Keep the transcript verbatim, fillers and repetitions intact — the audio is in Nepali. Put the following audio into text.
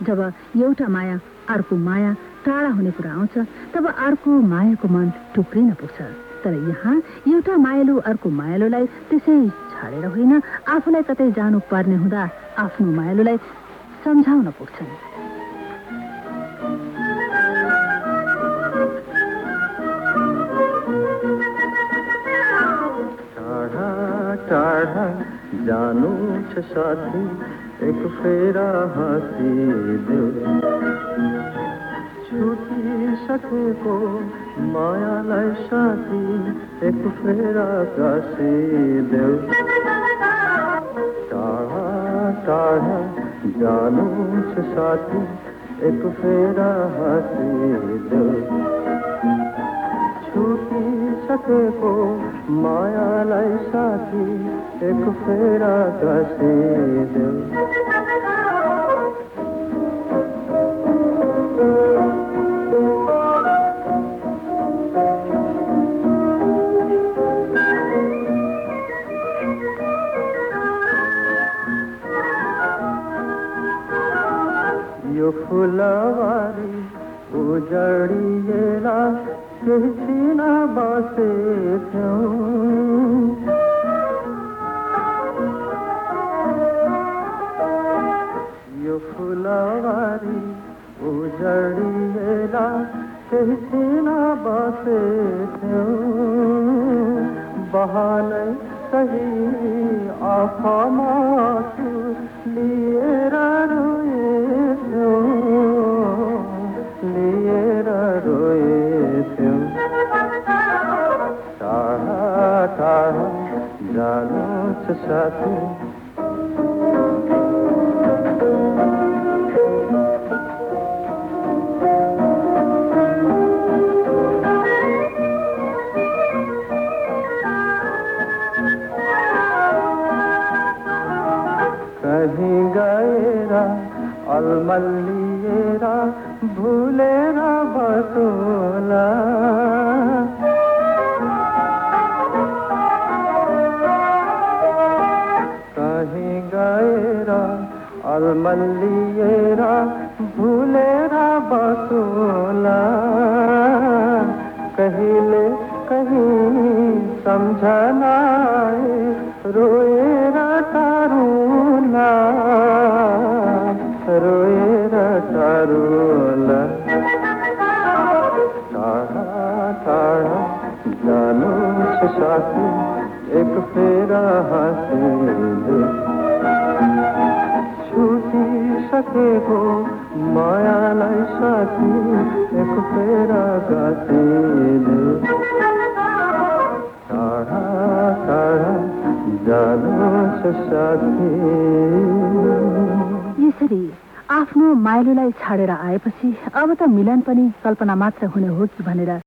जब एउटा माया अर्को माया टाढा हुने कुरा आउँछ तब अर्को मायाको मन टुक्रिन पुग्छ। तर यहाँ एउटा मायालु अर्को मायालुलाई त्यसै छाडेर होइन, आफूलाई कतै जानु पर्ने हुँदा आफ्नो मायालुलाई सम्झाउन पुग्छन्। टाढा जानु छ साथी, एक फेरा हाँसिदेऊ, छुटिसकेको मायालाई साथी एक फेरा गाँसिदेऊ। टाढा टाढा जानु छ साथी, एक फेरा हाँसिदेऊ, छुटिसकेको मायालाई साथी एक फेरा गाँसिदेऊ। यो फुलवारी उजडिएला केही छिन बसेथ्यौ, यो फुलवारी उजडिएला केही छिन बसेथ्यौ, बहानै सही आँखामा आँसु लिएर रोएथ्यौ, लिएर रोएथ्यौ। टाढा टाढा जानु छ साथी, कहीं गएर अलमल्लिएर भुलेर बसोला, कहीं गएर अलमल्लिएर भुलेर बसोला, कहिले कहीं सम्झनाए रोएर टारुला, रोएर टारुला। टाढा टाढा जानु छ साथी, एक फेरा हाँसिदेऊ, छुटिसकेको मायालाई साथी एक फेरा गाँसिदेऊ। टाढा टाढा जानु छ साथी। यसरी आफ्नो माइलोलाई छाडेर आएपछि अब त मिलन पनि कल्पना मात्र हुने हो कि भनेर